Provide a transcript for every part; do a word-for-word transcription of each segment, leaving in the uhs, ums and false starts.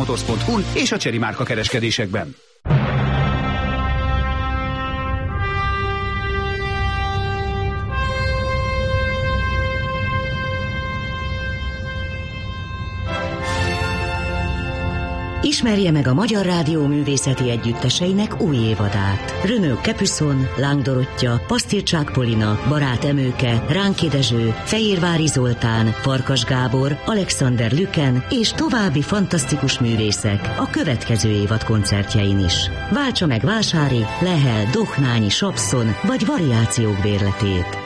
motors pont hu-n és a Chery márka kereskedésekben. Ismerje meg a Magyar Rádió művészeti együtteseinek új évadát. Renaud Capuçon, Láng Dorottya, Pasztircsák Polina, Barát Emőke, Ránki Dezső, Fehérvári Zoltán, Farkas Gábor, Alexander Lüken és további fantasztikus művészek a következő évad koncertjein is. Váltsa meg Vásári, Lehel, Dohnányi, Sapszon vagy Variációk bérletét.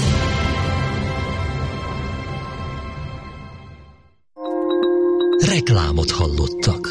Reklámot hallottak.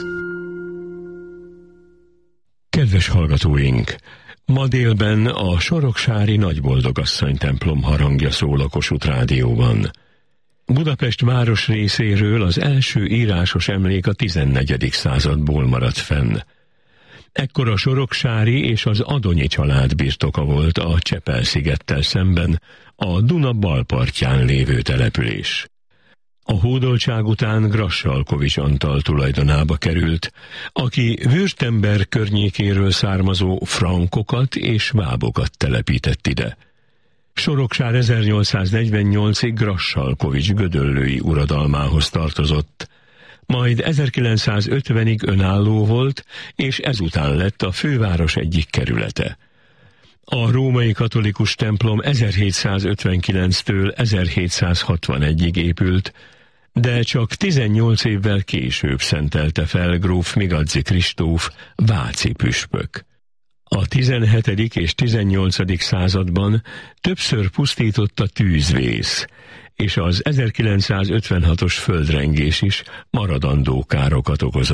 Kedves hallgatóink! Ma délben a soroksári Nagyboldogasszony templom harangja szól a Kossuth Rádióban. Budapest város részéről az első írásos emlék a tizennegyedik századból maradt fenn. Ekkor a soroksári és az Adonyi család birtoka volt a Csepel-szigettel szemben a Duna bal partján lévő település. A hódoltság után Grassalkovich Antal tulajdonába került, aki Württemberg környékéről származó frankokat és vábokat telepített ide. Soroksár ezernyolcszáznegyvennyolcig Grassalkovich gödöllői uradalmához tartozott, majd ezerkilencszázötvenig önálló volt, és ezután lett a főváros egyik kerülete. A római katolikus templom ezerhétszázötvenkilenctől ezerhétszázhatvanegyig épült, de csak tizennyolc évvel később szentelte fel gróf Migadzy Kristóf, váci püspök. A tizenhetedik és tizennyolcadik században többször pusztított a tűzvész, és az ezerkilencszázötvenhatos földrengés is maradandó károkat okozott.